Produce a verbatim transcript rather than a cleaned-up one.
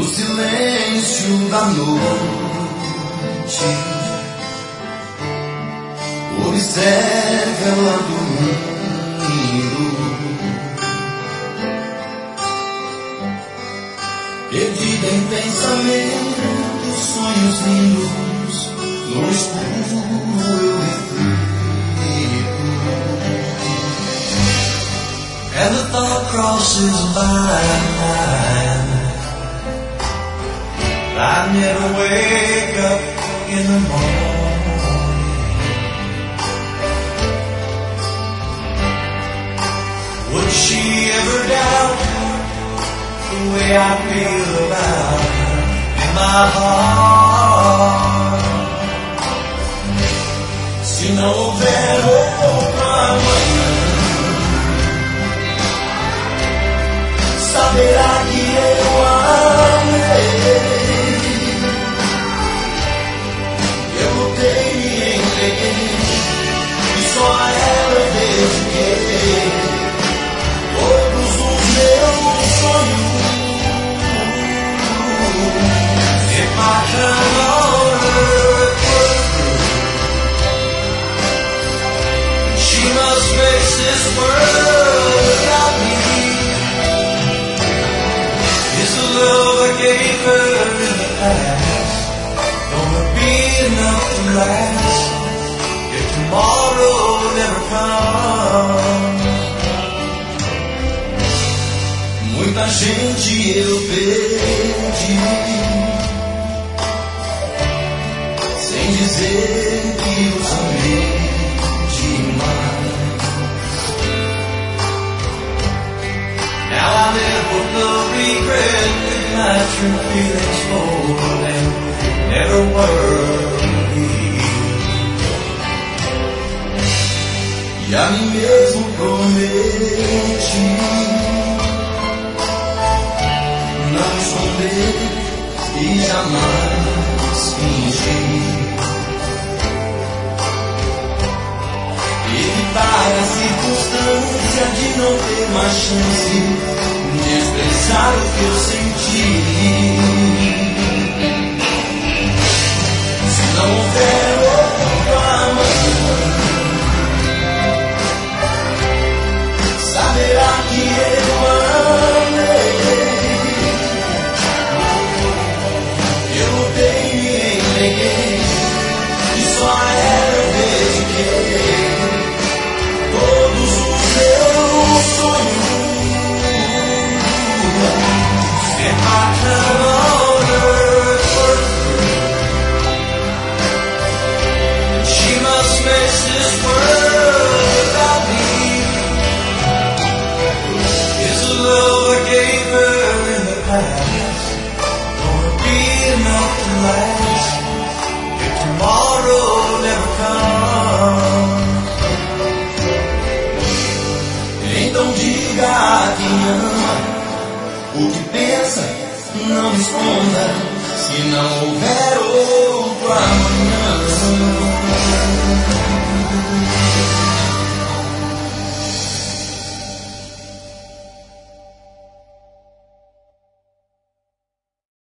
silêncio da noite, observe ela dormindo, perdida em pensamentos, sonhos lindos, no escuro eu reflito. And the thought crosses mine, I never wake up in the morning. Would she ever doubt the way I feel about her in my heart? Se não houver outro amanhã, saberá que eu amei. Eu lutei e me entreguei, e só a ela dediquei todos os meus sonhos. If I can on earth, she must face this world without me. Is the love I gave her in the past gonna be enough to last if tomorrow never comes? Muita gente eu perdi sem dizer que os amei demais. Now I live with the regret that my true feelings for them never were real. E a mim mesmo prometi não esconder e jamais fingir, evitar a circunstância de não ter mais chance de expressar o que eu senti. Se não houver outro amanhã, saberá que eu amei. Eu lutei e me entreguei, e só a ela eu dediquei todos os meus sonhos. If I can on earth, she must face this world without me. Is the love I gave her in the past gonna be enough to last if tomorrow never comes? Então diga a quem ama o que pensa, não esconda. Se não houver